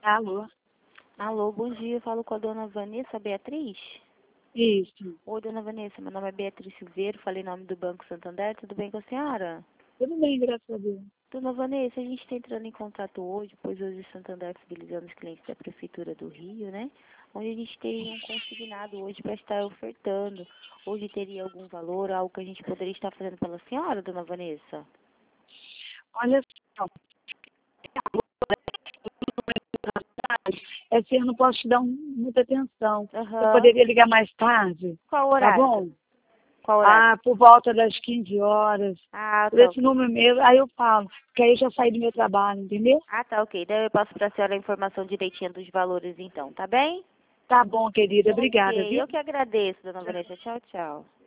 Alô? Alô, bom dia. Eu falo com a dona Vanessa Beatriz. Isso. Oi, dona Vanessa. Meu nome é Beatriz Silveiro. Falei em nome do Banco Santander. Tudo bem com a senhora? Tudo bem, graças a Deus. Dona Vanessa, a gente está entrando em contato hoje, pois hoje o Santander fidelizando os clientes da Prefeitura do Rio, né? Onde a gente tem um consignado hoje para estar ofertando. Hoje teria algum valor, algo que a gente poderia estar fazendo pela senhora, dona Vanessa? Olha só, esse eu não posso te dar muita atenção. Eu Aham. poderia ligar mais tarde, Qual tá horário? bom? Qual horário? Por volta das 15 horas. Ah, Por tá esse ok. número mesmo, aí eu falo, porque aí eu já saí do meu trabalho, entendeu? Ah, tá ok. Daí eu passo para a senhora a informação direitinha dos valores então, tá bem? Tá bom, querida. Obrigada, Ok, viu? eu que agradeço, dona Vanessa. Tchau, tchau.